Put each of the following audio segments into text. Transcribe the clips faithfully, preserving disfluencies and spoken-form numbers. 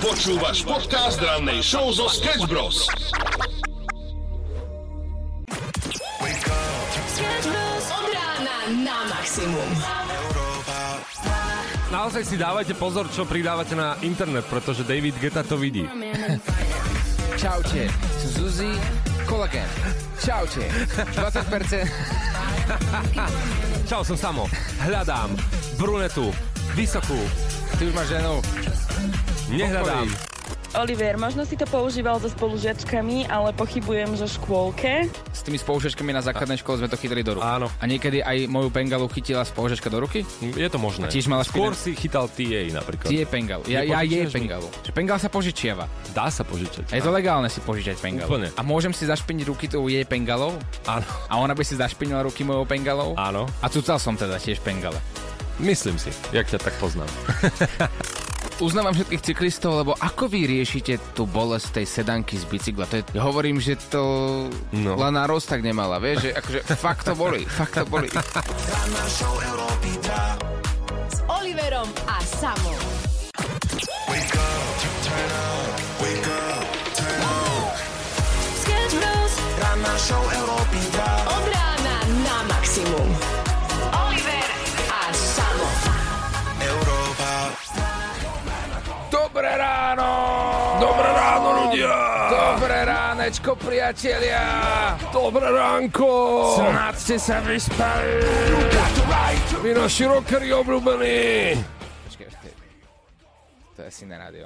Počúvaš podcast rannej show zo Sketch Bros. Od rána na maximum. Naozaj si dávajte pozor, čo pridávate na internet, pretože David Guetta to vidí. Čaute, Zuzi, kolagén. Čaute, dvadsať percent. Čau, som Samo. Hľadám brunetu, vysokú. Ty už máš ženu. Nehľadám. Oliver, možno si to používal so spolužiačkami, ale pochybujem, že škôlke. S tými spolužiačkami na základnej škole sme to chytili do ruky. Áno. A niekedy aj moju pengalu chytila spolužiačka do ruky? Je to možné. A tiež mala Skôr špinel... si chytal té á napríklad. Tie pengalu. Ja, ja je Nepožičiaš mi? pengalu. Že pengal sa požičiava. Dá sa požičať. A je to legálne si požičať pengalu. Úplne. A môžem si zašpiniť ruky tou jej pengalou? Áno. A ona by si zašpinila ruky mojou pengalou? Áno. A cucal som teda tiež pengale. Myslím si, jak ťa tak poznám. Uznávam všetkých cyklistov, lebo ako vy riešite tú bolesť tej sedanky z bicykla? To je, ja hovorím, že to No. Lana Rose tak nemala, vieš? Že akože fakt to boli, fakt to boli. S Oliverom a Samom. Sketch Bros. Od rána na maximum. Oliver a Samo. Dobré ráno! Dobré ráno, ľudia! Dobré ránečko, priatelia! Dobré ránko! Snad ste sa vyspali! Vy naši rockeri obľúbení! Počkej, počkej. To je asi na rádio.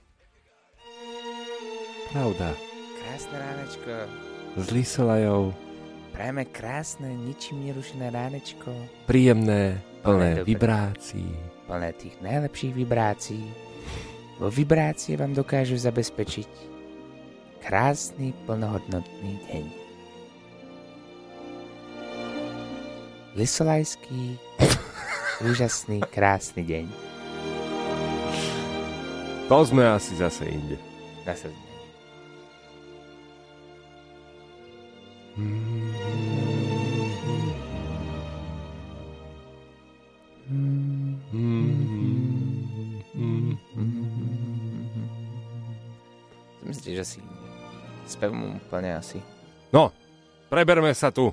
Pravda. Krásne ránečko. S Lisolajou. Prajeme krásne, ničím nerušené ránečko. Príjemné, plné Dobre. vibrácií. Plné tých najlepších vibrácií. Vo vibrácie vám dokážu zabezpečiť krásny, plnohodnotný deň. Lisolajský, úžasný, krásny deň. To sme asi zase inde. Zase. Myslíte, že si spevom úplne asi. No, preberme sa tu.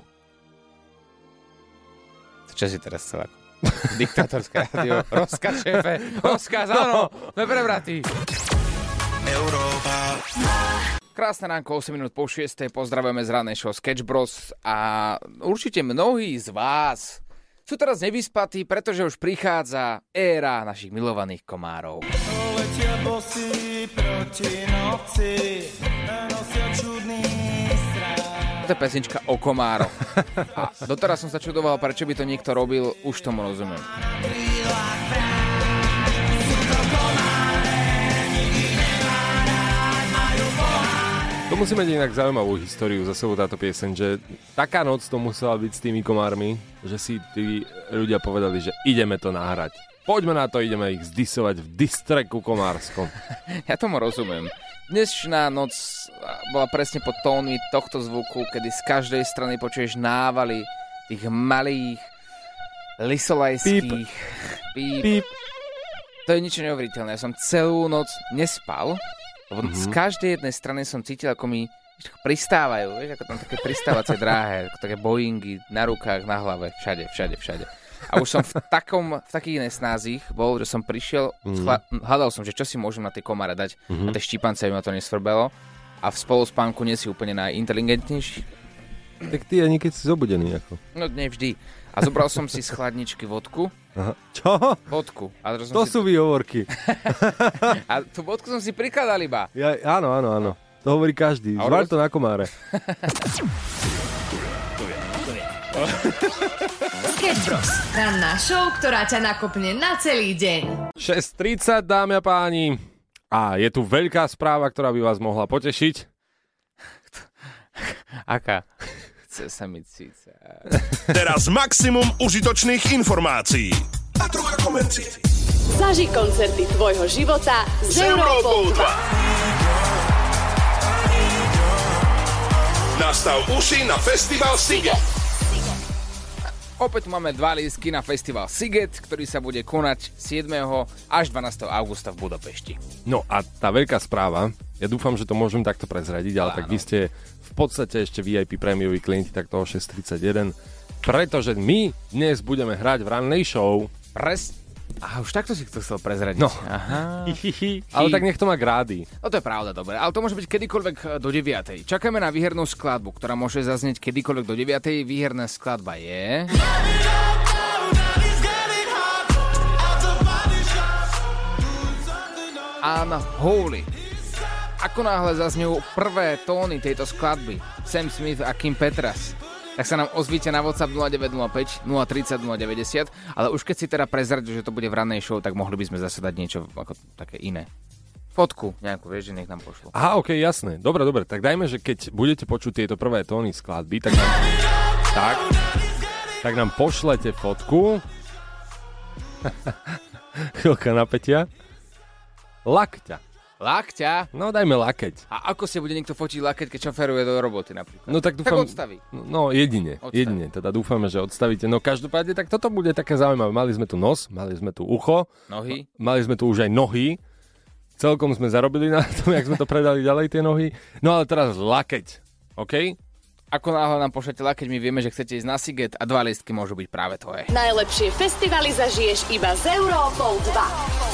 Čo si teraz chcel ako? Diktátorské rádio. Rozkaz, šéfe. Rozkaz, áno. Sme prebratí. Krásne ránko, osem minút po šiestej. Pozdravujeme z rannej show Sketch Bros. A určite mnohí z vás sú teraz nevyspatí, pretože už prichádza éra našich milovaných komárov. Letia bosí proti noci, nosia čudný strach. To je pesnička o komároch. A doteraz som sa čudoval, prečo by to niekto robil, už tomu rozumiem. To musí mať inak zaujímavú históriu za sebou táto pieseň, že taká noc to musela byť s tými komármi, že si tí ľudia povedali, že ideme to nahrať. Poďme na to, ideme ich zdisovať v distreku komárskom. Ja tomu rozumiem. Dnešná noc bola presne pod tónmi tohto zvuku, kedy z každej strany počuješ návaly tých malých lisolajských píp. Píp. To je niečo neuveriteľné. Ja som celú noc nespal, lebo mm-hmm. z každej jednej strany som cítil, ako mi pristávajú, vieš, ako tam také pristávacie dráhe, ako také Boeingy na rukách, na hlave, všade, všade, všade. A už som v, takom, v takých nesnázích bol, že som prišiel, mm. chla, hľadal som, že čo si môžem na tie komáre dať, mm-hmm. a tie štípance by ma to nesvrbelo. A v spoluspánku nie si úplne najinteligentnejší. Tak ty ani keď si zobudený ako. No nevždy. A zobral som si z chladničky vodku. Aha. Čo? Vodku. A som To si... sú výhovorky. A tú vodku som si prikladal iba. Ja, áno, áno, áno. To hovorí každý. A Zvaľ roz- to na komáre. Sketch Bros. Ranná show, ktorá ťa nakopne na celý deň. šesť tridsať, dámy a páni. A je tu veľká správa, ktorá by vás mohla potešiť. Aká? Chce sa mi cíca. Teraz maximum užitočných informácií. A trocha komercie. Zaži koncerty tvojho života s Európou dva. Nastav uši na festival Siget. Opäť máme dva lístky na festival Siget, ktorý sa bude konať siedmeho až dvanásteho augusta v Budapešti. No a tá veľká správa, ja dúfam, že to môžem takto prezradiť, ale Áno. tak vy ste v podstate ešte vé í pé prémioví klienti takto o šesť tridsaťjeden, pretože my dnes budeme hrať v rannej show. Pres... A už takto si to chcel prezradiť. No. Aha. Ale tak nech to má grády. No to je pravda, dobre. Ale to môže byť kedykoľvek do deviatej. Čakáme na výhernú skladbu, ktorá môže zaznieť kedykoľvek do deviatej. Výherná skladba je... Unholy. Ako náhle zaznejú prvé tóny tejto skladby, Sam Smith a Kim Petras, tak sa nám ozvíte na WhatsApp nula deväť nula päť nula tri nula nula deväťdesiat, ale už keď si teda prezradíš, že to bude v rannej show, tak mohli by sme zase dať niečo ako také iné. Fotku nejakú, vieš, že nech nám pošlu. Aha, okej, okay, jasné. Dobre, dobre, tak dajme, že keď budete počuť tieto prvé tóny skladby, tak nám, tak, tak nám pošlete fotku. Chvíľka napätia. Lakťa. Lakťa? No, dajme lakeť. A ako si bude niekto fotiť lakeť, keď šoferuje do roboty napríklad? No tak dúfam... Tak odstaví. No jedine, odstaví. jedine. Teda dúfame, že odstavíte. No každopádne, tak toto bude také zaujímavé. Mali sme tu nos, mali sme tu ucho. Nohy. Mali sme tu už aj nohy. Celkom sme zarobili na tom, jak sme to predali ďalej, tie nohy. No ale teraz lakeť, OK? Ako náhle nám pošlete lakeť, my vieme, že chcete ísť na Siget a dva lístky môžu byť práve tvoje. Najlepšie festivaly zažiješ iba z Európou dva.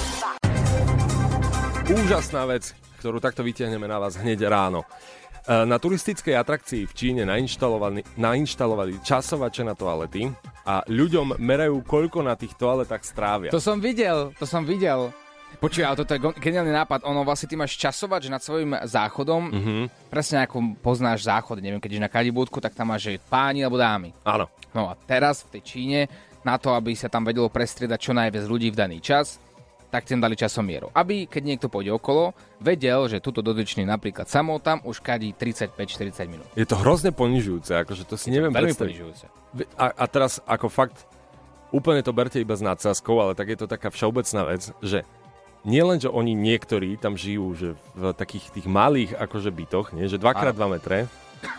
Úžasná vec, ktorú takto vytiahneme na vás hneď ráno. Na turistickej atrakcii v Číne nainštalovali, nainštalovali časovače na toalety a ľuďom merajú, koľko na tých toaletách strávia. To som videl, to som videl. Počuj, ale toto je geniálny nápad. Ono vlastne ty máš časovač nad svojím záchodom. Mm-hmm. Presne ako poznáš záchod, neviem, keď ideš na kadibúdku, tak tam máš, že páni alebo dámy. Áno. No a teraz v tej Číne, na to, aby sa tam vedelo prestriedať čo najviac ľudí v daný čas, tak tým dali časomieru. Aby, keď niekto pôjde okolo, vedel, že tuto dotyčný napríklad samou tam už kadí tridsaťpäť štyridsať minút. Je to hrozne ponižujúce, akože to si neviem veľmi predstaviť. Ponižujúce. A, a teraz ako fakt, úplne to berte iba s nadsázkou, ale tak je to taká všeobecná vec, že nie len, že oni niektorí tam žijú že v takých tých malých akože bytoch, nie? Že dva krát dva metre,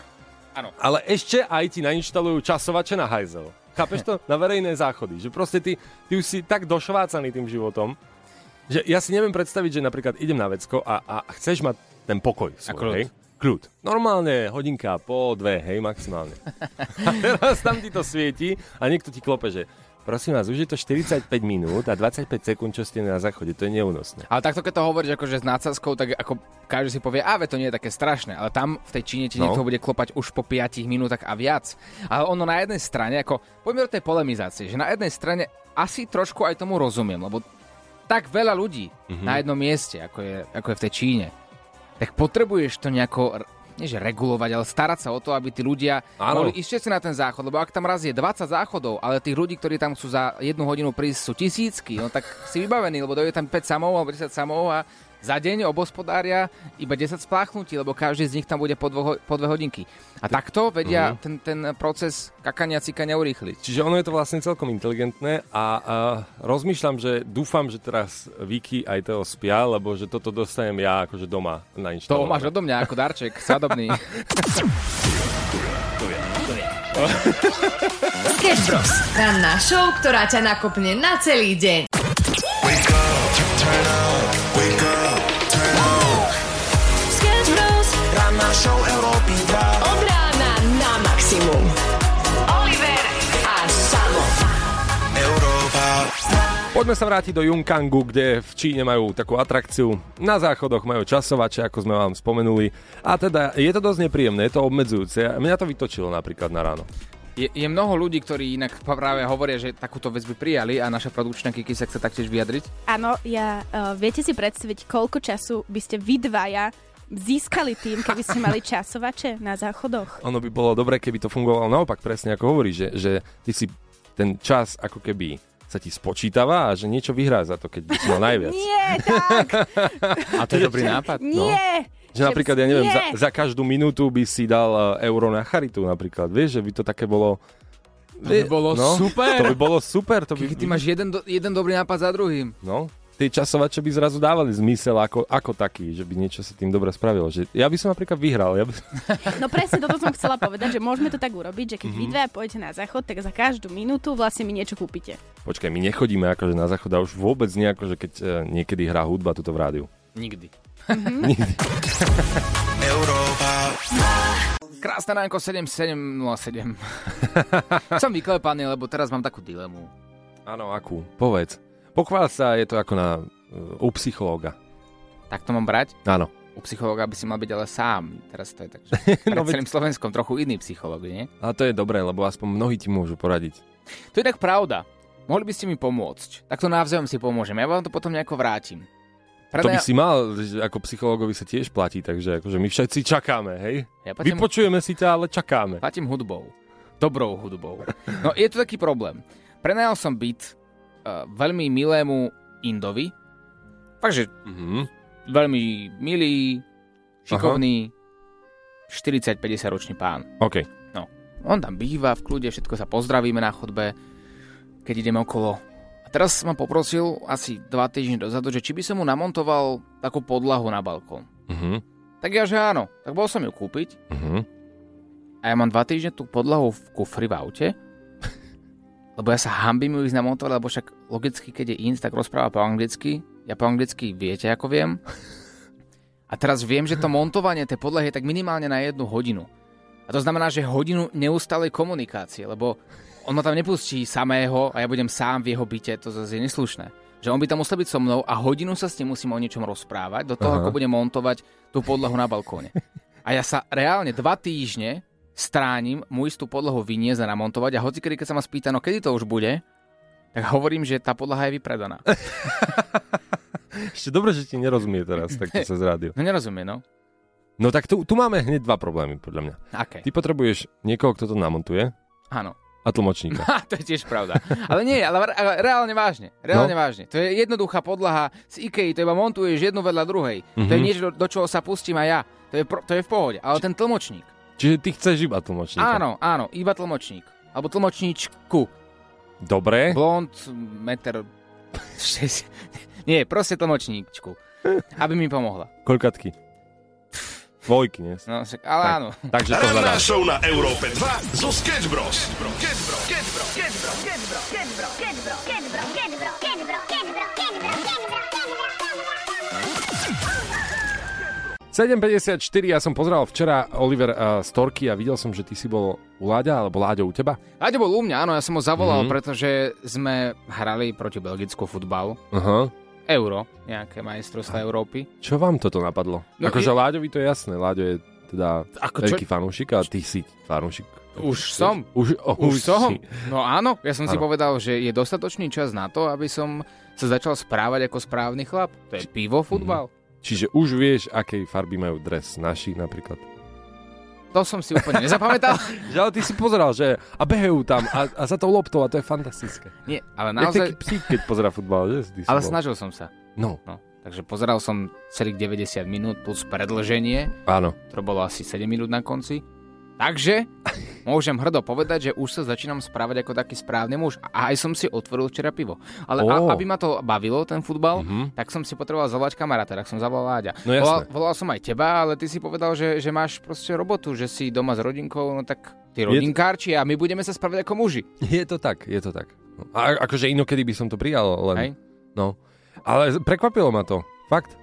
Áno. ale ešte aj ti nainštalujú časovače na hajzel. Chápeš to? Na verejné záchody. Že proste ty, ty už si tak došvácaný tým životom, že ja si neviem predstaviť, že napríklad idem na vecko a, a chceš mať ten pokoj svoj, kľud. hej? Kľud. Normálne hodinka po dve, hej, maximálne. A teraz tam ti to svieti a niekto ti klope, že prosím vás, už je to štyridsaťpäť minút a dvadsaťpäť sekúnd, čo ste na záchode, to je neúnosné. Ale takto, keď to hovoríš akože s nácazkou, tak ako každý si povie, a to nie je také strašné, ale tam v tej Číne ti no. niekto bude klopať už po piatich minútach a viac. Ale ono na jednej strane, ako poďme do tej polemizácie, že na jednej strane asi trošku aj tomu rozumiem, lebo tak veľa ľudí mm-hmm. na jednom mieste, ako je, ako je v tej Číne, tak potrebuješ to nejako, nie že regulovať, ale starať sa o to, aby tí ľudia Áno. mohli ísť si na ten záchod, lebo ak tam raz je dvadsať záchodov, ale tých ľudí, ktorí tam chcú za jednu hodinu prísť, sú tisícky, no tak si vybavený, lebo dojde tam päť samov alebo desať samov a za deň obospodária iba desať spláchnutí, lebo každý z nich tam bude po, dvo, po dve hodinky. A takto vedia uh-huh. ten, ten proces kakania, cikania urýchliť. Čiže ono je to vlastne celkom inteligentné a, a rozmýšľam, že dúfam, že teraz Viki aj toho spia, lebo že toto dostanem ja akože doma na inštalované. To máš odo mňa ako darček, svadobný. Sketch Bros. Ranná show, ktorá ťa nakopne na celý deň. Wake up, turn on, wake up, turn on. Sketch Bros. Ranná show Európy dva. Od rána na maximum. Oliver a Samo. Európa. Poďme sa vrátiť do Yunkangu, kde v Číne majú takú atrakciu. Na záchodoch majú časovače, ako sme vám spomenuli. A teda je to dosť nepríjemné, je to obmedzujúce. Mňa to vytočilo napríklad na ráno. Je, je mnoho ľudí, ktorí inak práve hovoria, že takúto vec by prijali a naša produkčná Kiki sa chce taktiež vyjadriť. Áno, ja, uh, viete si predstaviť, koľko času by ste vy dvaja získali tým, keby ste mali časovače na záchodoch? Ono by bolo dobré, keby to fungovalo naopak, presne ako hovoríš, že, že ty si ten čas ako keby sa ti spočítava a že niečo vyhrá za to, keď by si mal najviac. Nie, tak! A to je dobrý nápad. Nie! Že napríklad, ja neviem, za, za každú minútu by si dal uh, euro na charitu napríklad, vieš, že by to také bolo... To by bolo no, super! To by bolo super. To by... Kiki, ty máš jeden, do, jeden dobrý nápad za druhým. No, tie časovače by zrazu dávali zmysel ako, ako taký, že by niečo sa tým dobre spravilo. Že ja by som napríklad vyhral. Ja by... No presne toto som chcela povedať, že môžeme to tak urobiť, že keď mm-hmm. vy dvaja pôjdete na záchod, tak za každú minútu vlastne mi niečo kúpite. Počkaj, my nechodíme akože na záchod a už vôbec nie akože keď uh, niekedy hrá hudba tuto v rádiu. Nikdy. Mm-hmm. Nikdy. Európa. Krásne ránko, sedem sedem nula sedem. Som vyklepaný, lebo teraz mám takú dilemu. Áno, akú? Povedz. Pochvál sa, je to ako na, uh, u psychológa. Tak to mám brať? Áno. U psychológa by si mal byť ale sám. Teraz to je tak, že pred No, celým Slovenskom trochu iný psychológ, nie? Ale to je dobré, lebo aspoň mnohí ti môžu poradiť. To je tak pravda. Mohli by ste mi pomôcť. Tak to navzájom si pomôžem. Ja vám to potom nejako vrátim. To by si mal, že ako psychológovi sa tiež platí, takže akože my všetci čakáme, hej? Ja platím... Vypočujeme si ťa, ale čakáme. Platím hudbou. Dobrou hudbou. No je to taký problém. Prenajal som byt uh, veľmi milému Indovi. Takže Mm-hmm. veľmi milý, šikovný, štyridsať päťdesiat ročný pán. OK. No, on tam býva v kľude, všetko sa pozdravíme na chodbe, keď ideme okolo. A teraz ma poprosil asi dva týždne dozadu, že či by som mu namontoval takú podlahu na balkón. Mm-hmm. Tak ja, že áno. Tak bol som ju kúpiť. Mm-hmm. A ja mám dva týždne tú podlahu v kufri v aute. Lebo ja sa hanbím ju ísť namontovať, lebo však logicky, keď je ins, tak rozpráva po anglicky. Ja po anglicky viete, ako viem. A teraz viem, že to montovanie tej podlahy je tak minimálne na jednu hodinu. A to znamená, že hodinu neustálej komunikácie, lebo on ma tam nepustí samého a ja budem sám v jeho byte, to zase je neslušné. Že on by tam musel byť so mnou a hodinu sa s ním musím o niečom rozprávať, do toho, Aha. ako budem montovať tú podlahu na balkóne. A ja sa reálne dva týždne stránim mu istú podlahu vyniesť a namontovať a hocikedy, keď sa ma spýta, no kedy to už bude, tak hovorím, že tá podlaha je vypredaná. Ešte dobre, že ti nerozumie teraz takto cez rádio. No nerozumie, no. No tak tu, tu máme hneď dva problémy, podľa mňa. Aké? Ty potrebuješ niekoho, kto to namontuje. Áno. A tlmočníka. To je tiež pravda. Ale nie, ale, ale reálne vážne. Reálne no. vážne. To je jednoduchá podlaha z IKEA, to iba montuješ jednu vedľa druhej. Mm-hmm. To je niečo, do, do čoho sa pustím aj ja. To je, pro, to je v pohode. Ale Či... ten tlmočník. Čiže ty chceš iba tlmočníka. Áno, áno, iba tlmočník. Alebo tlmočníčku. Dobre. Blond, meter... šesť... Nie, proste tlmočníčku. Aby mi pomohla. Koľkatky? Dvojky, nie? No, však, ale tak, áno. Takže to hľadám. Ranná show na Európe dva zo Sketch Bros. Sketch Bros. Sketch Bros. Sketch Bros. Sketch Bros. Sketch Bros. Sketch Bros. Sketch Bros. Sketch Bros. Sketch Bros. Sketch Bros. Sketch Bros. sedem päťdesiatštyri, ja som pozeral včera Oliver uh, Storky a videl som, že ty si bol u Láďa, alebo Láďo u teba? Láďo bol u mňa, áno, ja som ho zavolal, mm-hmm. pretože sme hrali proti Belgicku futbal. Aha. Euro, nejaké majstrovstvá Európy. Čo vám toto napadlo? No, akože je... Láďovi to je jasné, Láďo je teda Ako veľký čo? fanúšik, a ty si fanúšik. Už som. Už, oh, už už som. Si. No áno, ja som ano. si Áno. povedal, že je dostatočný čas na to, aby som sa začal správať ako správny chlap. To je pivo, futbal. Mm. Čiže už vieš, akej farby majú dres naši napríklad. To som si úplne nezapamätal. Že ale ty si pozeral, že a behajú tam a, a za tou loptou a to je fantastické. Nie, ale naozaj... naozaj... Jak taký psík, keď pozerá futbal, že? Ale bol. snažil som sa. No. no. Takže pozeral som celých deväťdesiat minút plus predĺženie. Áno. To bolo asi sedem minút na konci. Takže môžem hrdo povedať, že už sa začínam správať ako taký správny muž. A aj som si otvoril včera pivo. Ale oh. a, aby ma to bavilo, ten futbal, mm-hmm. tak som si potreboval zavolať kamaráta, tak som zavolal Láďa. No volal, volal som aj teba, ale ty si povedal, že, že máš proste robotu, že si doma s rodinkou, no tak ty rodinkárči a my budeme sa správať ako muži. Je to tak, je to tak. A akože inokedy by som to prijal, len... Hej? No. Ale prekvapilo ma to. Fakt.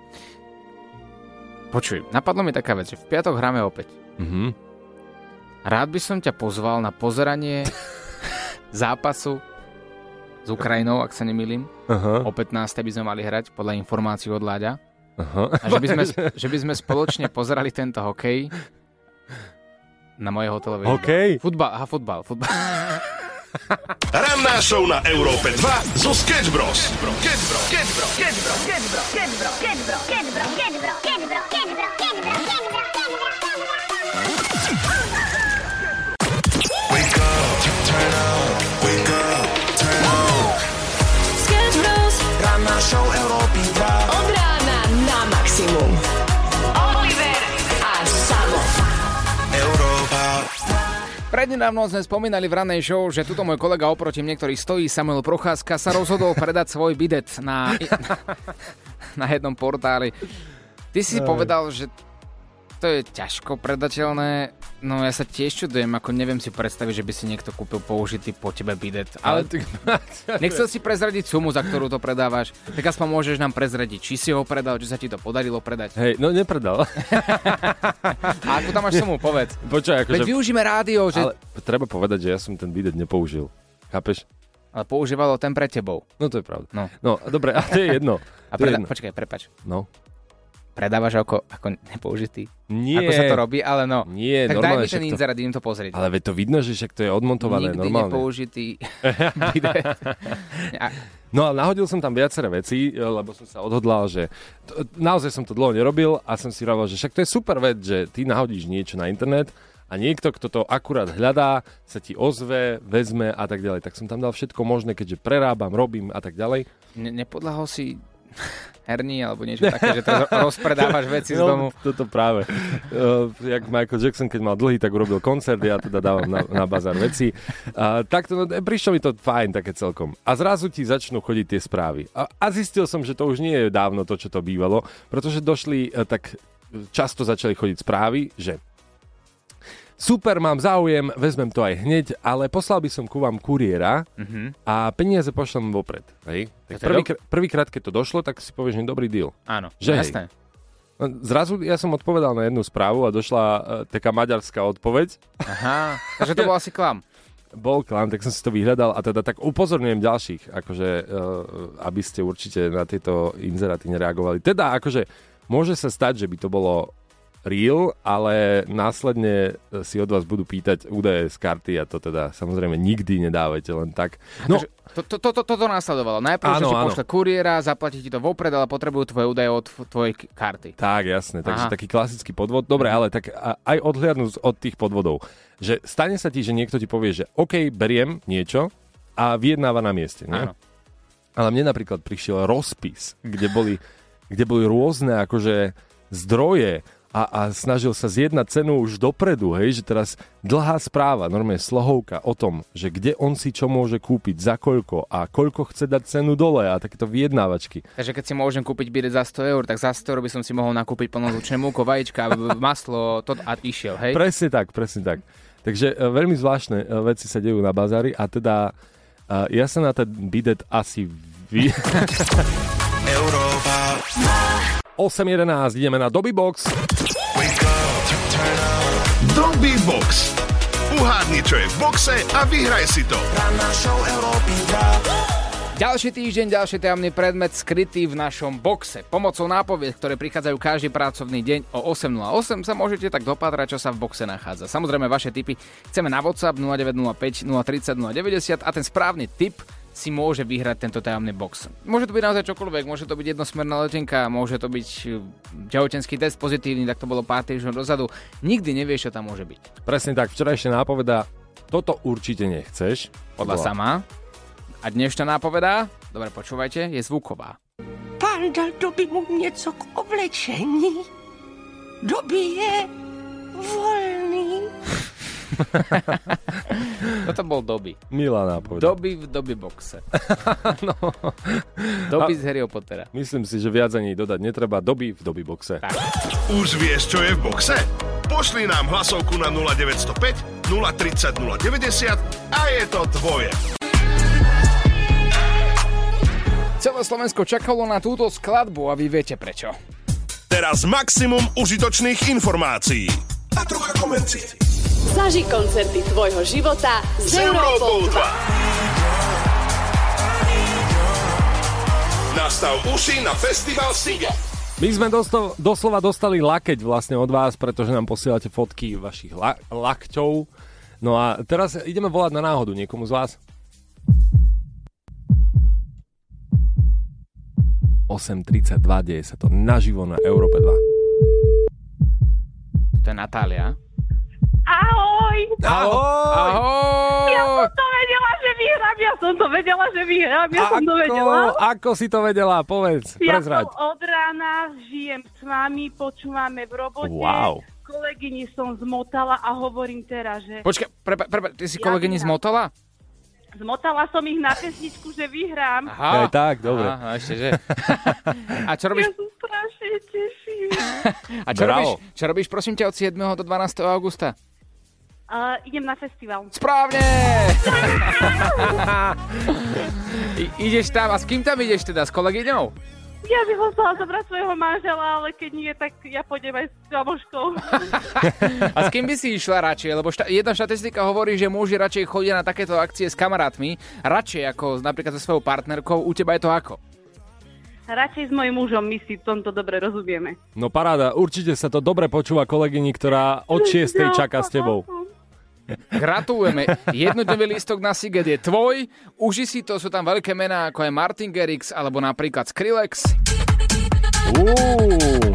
Počuj, napadlo mi taká vec, že v piatok hráme opäť. Mhm. Rád by som ťa pozval na pozeranie zápasu s Ukrajinou, ak sa nemýlim. Aha. O pätnástej by sme mali hrať, podľa informácií od Láďa. Aha. A že by, sme, že by sme spoločne pozerali tento hokej na moje hotelové izbe. Hokej? Futbal, aha, futbal, futbal. Ranná show na Európe dva zo Sketch Bros. Sketch Bros. Sketch Bros. Sketch Bros. Sketch Bros. Sketch Bros. Sketch Bros. Sketch Bros. Sketch Bros. Sketch Bros. Sketch Bros. Sketch Bros. Wake up, turn up, wake up, turn up. Sketch Bros. Ranná show Európy dva. Od rána na maximum. Oliver a Samo. Európa. Pre Prednedávno sme spomínali v ranej show, že tuto môj kolega oproti mne, ktorý stojí, Samuel Procházka, sa rozhodol predať svoj bidet na, na jednom portáli. Ty si Aj. povedal, že to je ťažko predateľné. No ja sa tiež čudujem, ako neviem si predstaviť, že by si niekto kúpil použitý po tebe bidet. Ale ty... nechcel si prezradiť sumu, za ktorú to predávaš. Tak aspoň môžeš nám prezradiť, či si ho predal, či sa ti to podarilo predať. Hej, no nepredal. A ako tam máš sumu, povedz. Počkaj, akože... Veď využíme rádio, že... Ale treba povedať, že ja som ten bidet nepoužil. Chápeš? Ale používalo ten pre tebou. No to je pravda. No, no dobre, a to je jedno. A preda... Počkaj, prepač. No. Predávaš ako, ako nepoužitý? Nie. Ako sa to robí, ale no. Nie, tak normálne. Tak daj mi ten inzerát, idem to pozrieť. Ale veď to vidno, že však to je odmontované Nikdy normálne. Nikdy nepoužitý bidet. No a nahodil som tam viaceré veci, lebo som sa odhodlal, že to, naozaj som to dlho nerobil a som si hovoril, že však to je super vec, že ty nahodíš niečo na internet a niekto, kto to akurát hľadá, sa ti ozve, vezme a tak ďalej. Tak som tam dal všetko možné, keďže prerábam, robím a tak ďalej. Ne- nepodľahol si... herní alebo niečo také, že to rozpredávaš veci z domu. No, toto práve. Uh, jak Michael Jackson, keď mal dlhý, tak urobil koncert, ja teda dávam na, na bazár veci. Uh, tak to, no, prišlo mi to fajn také celkom. A zrazu ti začnú chodiť tie správy. A, a zistil som, že to už nie je dávno to, čo to bývalo, pretože došli, uh, tak často začali chodiť správy, že super, mám záujem, vezmem to aj hneď, ale poslal by som ku vám kuriéra mm-hmm. a peniaze pošlem vopred. Hej? Tak prvý, prvýkrát, keď to došlo, tak si povieš, že dobrý deal. Áno, že jasné. Hej. Zrazu ja som odpovedal na jednu správu a došla uh, taká maďarská odpoveď. Aha, takže to bol asi klam. Bol klam, tak som si to vyhľadal a teda tak upozorňujem ďalších, akože, uh, aby ste určite na tieto inzeráty nereagovali. Teda, akože, môže sa stať, že by to bolo real, ale následne si od vás budú pýtať údaje z karty a to teda samozrejme nikdy nedávajte len tak. No, to, to, to, to, toto následovalo. Najprv, áno, že ti pošle kuriéra, zaplatí ti to vopred, ale potrebujú tvoje údaje od tvojej karty. Tak, jasné. Takže taký klasický podvod. Dobre, ale tak aj odhliadnúť od tých podvodov. Že stane sa ti, že niekto ti povie, že OK, beriem niečo a vyjednáva na mieste. Nie? Áno. Ale mne napríklad prišiel rozpis, kde boli, kde boli rôzne akože zdroje A, a snažil sa zjednať cenu už dopredu, hej, že teraz dlhá správa, normálne slohovka o tom, že kde on si čo môže kúpiť, za koľko a koľko chce dať cenu dole a takéto vyjednávačky. Takže keď si môžem kúpiť bilet za sto eur, tak za sto eur by som si mohol nakúpiť plnotučné múko, vajíčka, maslo, to a išiel, hej? Presne tak, presne tak. Takže e, veľmi zvláštne e, veci sa dejú na bazári a teda e, ja sa na ten bidet asi vy... Európa osem jedenásť, ideme na Dobby Box. Wake up, turn up. Dobby Box. Uhádni, čo je v boxe a vyhraj si to. Ranná show Európy dva. Ďalší týždeň, ďalší tajomný predmet skrytý v našom boxe. Pomocou nápovied, ktoré prichádzajú každý pracovný deň o osem nula osem, sa môžete tak dopátrať, čo sa v boxe nachádza. Samozrejme, vaše tipy chceme na WhatsApp nula deväť nula päť nula tri nula nula deväťdesiat a ten správny tip si môže vyhrať tento tajomný box. Môže to byť naozaj čokoľvek, môže to byť jednosmerná letenka, môže to byť tehotenský test pozitívny, tak to bolo pár týždňov dozadu. Nikdy nevieš, čo tam môže byť. Presne tak, včerajšia nápoveda, toto určite nechceš. Podľa sama. A dnešná nápovedá, dobre počúvajte, je zvuková. Pán dal Dobbymu nieco k oblečení. Dobby je voľný. Toto bol Dobby. Milá nápoveď. Dobby v Dobby boxe. No. Dobby z Harryho Pottera. Myslím si, že viac ani dodať netreba. Dobby v Dobby boxe. Tak. Už vieš, čo je v boxe? Pošli nám hlasovku na nula deväť nula päť nula tri nula nula deväťdesiat a je to tvoje. Celé Slovensko čakalo na túto skladbu a vy viete prečo. Teraz maximum užitočných informácií a trocha komercie. Zaži koncerty tvojho života s Európou dva. Nastav uši na festival Siga. My sme dosto, doslova dostali lakeť vlastne od vás, pretože nám posielate fotky vašich la, lakťov. No a teraz ideme volať na náhodu niekomu z vás. osem tridsaťdva, deje sa to naživo na Európe dva. To je Natália. Ahoj! Ahoj! Ahoj! Ja som to vedela, že vyhrám, ja som to vedela, že vyhrám, ja som to vedela. Ako si to vedela? Povedz, ja prezrať. som od rána, žijem s vami, počúvame v robote. Wow. kolegyni som zmotala a hovorím teraz, že... Počkaj, prepa, prepa, ty si Ja kolegyni vyhrám. zmotala? Zmotala som ich na pesničku, že vyhrám. Aha. Aj tak, dobre. Aha, ešte, že. A čo robíš? Ja sa strašne teším. A čo Bravo. robíš, čo robíš, prosím ťa, od siedmeho do dvanásteho augusta? Uh, idem na festival. Správne! I, ideš tam, a s kým tam ideš teda? S kolegyňou? Ja by som chcela zobrať svojho manžela, ale keď nie, tak ja pôjdem aj s kamoškou. A s kým by si išla radšej? Lebo šta- jedna štatistika hovorí, že muži radšej chodia na takéto akcie s kamarátmi, radšej ako napríklad so svojou partnerkou. U teba je to ako? Radšej s mojím mužom, my si v tomto dobre rozumieme. No paráda, určite sa to dobre počúva kolegyni, ktorá od šiestej čaká s tebou. Gratulujeme. Jednodňový lístok na Siget je tvoj. Uži si to, sú tam veľké mená ako je Martin Garrix alebo napríklad Skrillex. Uuu.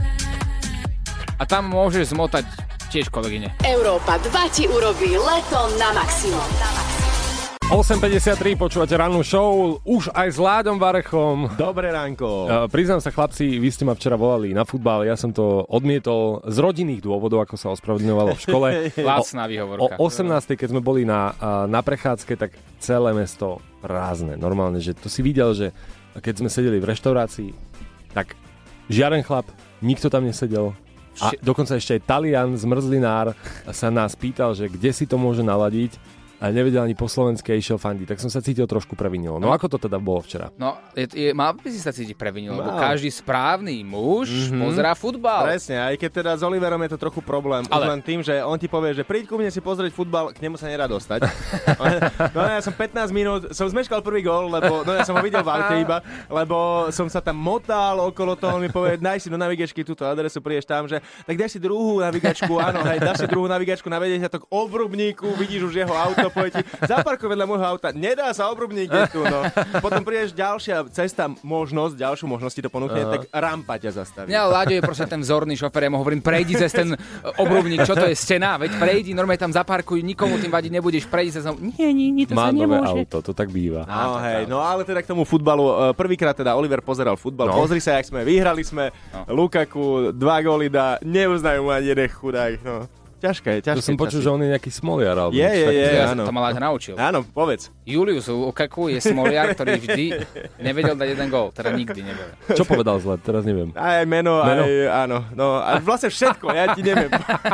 A tam môžeš zmotať tiež kolegyne. Európa dva ti urobí leto na maximum. osem päťdesiattri, počúvate rannú show, už aj s Láďom Varechom. Dobré ránko. Uh, priznám sa, chlapci, vy ste ma včera volali na futbal, ja som to odmietol z rodinných dôvodov, ako sa ospravedlňovalo v škole. Lacná výhovorka. O osemnástej, keď sme boli na, uh, na prechádzke, tak celé mesto prázdne. Normálne, že to si videl, že keď sme sedeli v reštaurácii, tak žiaden chlap, nikto tam nesedel. A dokonca ešte aj Talian, zmrzlinár, sa nás pýtal, že kde si to môže naladiť. A nevedel ani po slovensky a išiel fandiť. Tak som sa cítil trošku previnilo. No ako to teda bolo včera? No, je, je, mal by si sa cítiť previnilo, lebo každý správny muž mm-hmm. pozerá futbal. Presne, aj keď teda s Oliverom je to trochu problém. Ale... Už len tým, že on ti povie, že príď ku mne si pozrieť futbal, k nemu sa nedá dostať. No ja som pätnásť minút, som zmeškal prvý gól, lebo no ja som ho videl v aute iba, lebo som sa tam motal okolo toho, on mi povie, daj si do navigačky túto adresu, prídeš tam, že tak daj si druhú navigačku, áno, hej, daj si druhú navigačku, navedeš sa to k obrubníku, vidíš už jeho auto, povie ti, zaparkuj vedľa môjho auta, nedá sa, obrubník je tu, no. Potom prídeš ďalšia cesta, možnosť, ďalšiu možnosť ti to ponúkne, uh-huh. tak rampa ťa zastaví. Ja, Láďo je proste ten vzorný šofér, ja mu hovorím, prejdi cez ten obrubník, čo to je stena, veď prejdi, normálne tam zaparkuj, nikomu tým vadiť nebudeš, prejdi cez... Nie, nie, nie, to Má sa nemôže. Má nové auto, to tak býva. No, hej, no ale teda k tomu futbalu, prvýkrát teda Oliver pozeral futbal, no. Pozri sa, jak sme vyhrali sme, no. Lukaku, dva góly dá, neuznajú mu ani jeden chudák, no. Ťažké, ťažké. To som počul, že on je nejaký smoliar. Alebo je, je, je, ja áno. To ma Láďo naučil. Áno, povedz. Julius Lukaku je smoliar, ktorý vždy nevedel dať jeden gól. Teda nikdy nevedel. Čo povedal zle? Teraz neviem. Aj meno, meno? aj áno. No, a vlastne všetko, ja ti neviem.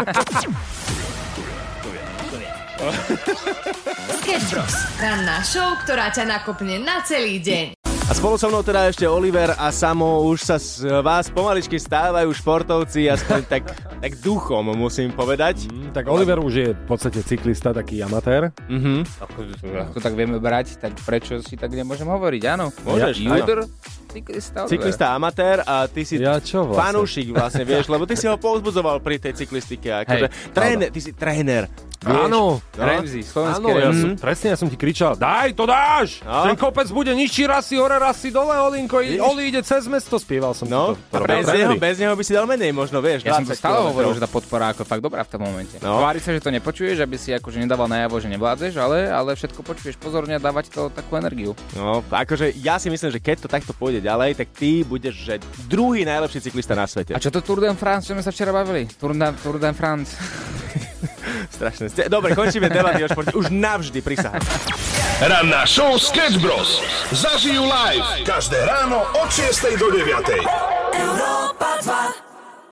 Sketch Bros. Ranná show, ktorá ťa nakopne na celý deň. A spolu so mnou teda ešte Oliver a Samo, už sa z vás pomaličky stávajú športovci, aspoň tak, tak duchom, musím povedať. Mm, tak Oliver už je v podstate cyklista, taký amatér. Mhm. Ako, ako tak vieme brať, tak prečo si tak nemôžem hovoriť, áno? Môžeš, ja, Juder, cyklista, Oliver. Cyklista amatér a ty si ja čo vlastne? fanúšik vlastne, vieš, lebo ty si ho povzbudzoval pri tej cyklistike. Akože tréner, ty si tréner. Áno, Ramsey, slovenský Áno, ja Ramsey. som, presne, ja som ti kričal, daj, to dáš! No. Ten kopec bude nižší, raz si hore, raz si dole, Olinko, i, Oli ide cez mesto, spieval som No, to. to a bez neho, bez neho by si dal menej možno, vieš. Ja som to stále kilometrov. hovoril, že tá podpora ako fakt dobrá v tom momente. No. Tvári sa, že to nepočuješ, aby si akože nedával najavo, že nevládzeš, ale, ale všetko počuješ pozorne a dávať to takú energiu. No, akože ja si myslím, že keď to takto pôjde ďalej, tak ty budeš že druhý najlepší cyklista na svete. A čo to Tour de France, čo sme sa včera bavili? Tour de, Tour de France. Strašné. Dobre, končíme debaty o športe. Už navždy, prisahám. Ranná show Sketch Bros. Zažijú live každé ráno od šiestej do deviatej. Európa dva.